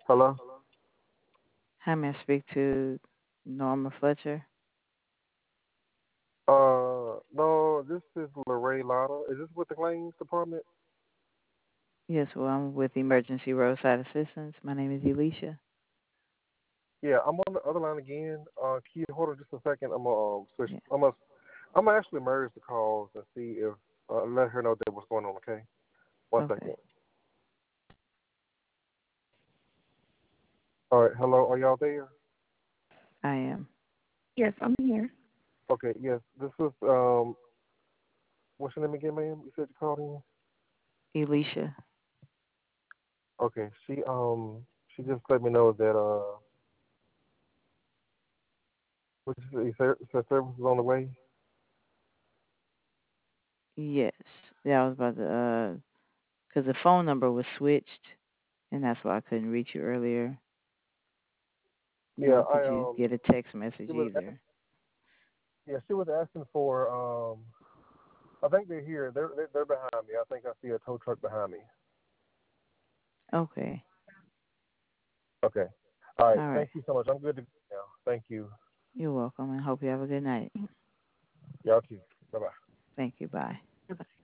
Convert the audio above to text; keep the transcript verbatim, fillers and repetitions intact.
Hello? Hi, may I speak to Norma Fletcher? Uh, no, this is Lorraine Lotta. Is this with the claims department? Yes, well, I'm with Emergency Roadside Assistance. My name is Elisha. Yeah, I'm on the other line again. Uh, can you hold on just a second? I'm gonna um, switch. Yeah. I'm gonna, I'm gonna actually merge the calls and see if uh, let her know that what's going on. Okay, one Okay, second. All right, hello. Are y'all there? I am Yes, I'm here. Okay, yes. This is um, what's your name again, ma'am? You said you called in. Elisha. Okay, she um, she just let me know that uh, what you say, you said said service is on the way. Yes, yeah, I was about to, uh, because the phone number was switched, and that's why I couldn't reach you earlier. Yeah, Nor I could you um, get a text message she was either. yeah, she was asking for um. I think they're here. They're they're, they're behind me. I think I see a tow truck behind me. Okay, Okay. All right. all right. Thank you so much. I'm good to go now. Thank you. You're welcome, and hope you have a good night. Y'all too. Bye bye. Thank you. Bye.